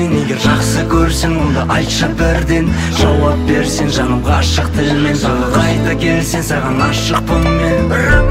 менен эгер жакшы көрсең онда айтчы бирден жооп берсең жаным гашык тилмен дагы кайта келсең саган ашыкпын мен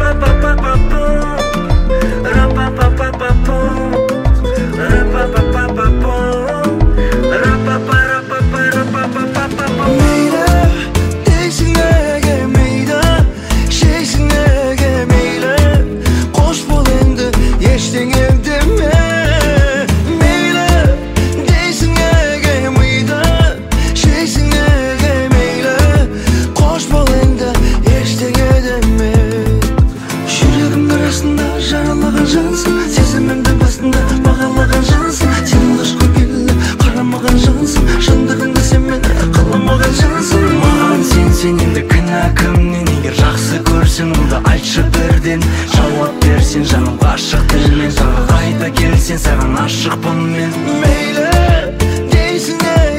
жаралаган жансың, сезімімді басында бағалаган жансың. Сен қош көргелі қарамаған жансың, шындығында сен мені қаламаған жансың. Маған сен енді кінә кімнен, егер жақсы көрсең онда айтшы бірден жауап берсең жаным ғашық тілмен, тағы қайта келсең саған ашықпын мен. Мейлі дейсің